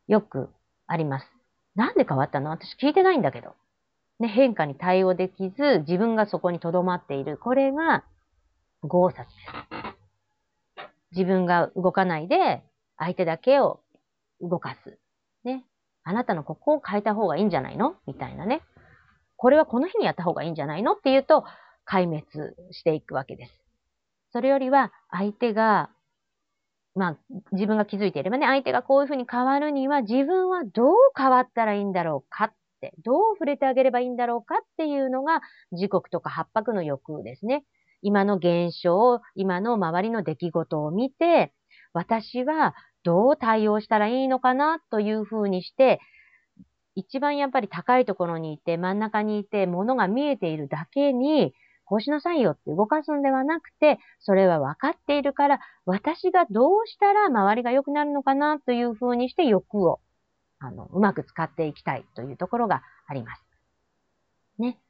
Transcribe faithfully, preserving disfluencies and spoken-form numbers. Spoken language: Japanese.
よくあります。なんで変わったの？私聞いてないんだけど。ね、変化に対応できず、自分がそこに留まっている。これが強殺です。自分が動かないで、相手だけを動かす。ね。あなたのここを変えた方がいいんじゃないの？みたいなね。これはこの日にやった方がいいんじゃないのっていうと、壊滅していくわけです。それよりは、相手が、まあ、自分が気づいていればね、相手がこういうふうに変わるには、自分はどう変わったらいいんだろうかって、どう触れてあげればいいんだろうかっていうのが、時刻とか八白の欲ですね。今の現象、今の周りの出来事を見て、私はどう対応したらいいのかなというふうにして、一番やっぱり高いところにいて、真ん中にいて、物が見えているだけに、こうしなさいよって動かすんではなくて、それは分かっているから、私がどうしたら周りが良くなるのかなというふうにして欲を、あの、うまく使っていきたいというところがあります。ね。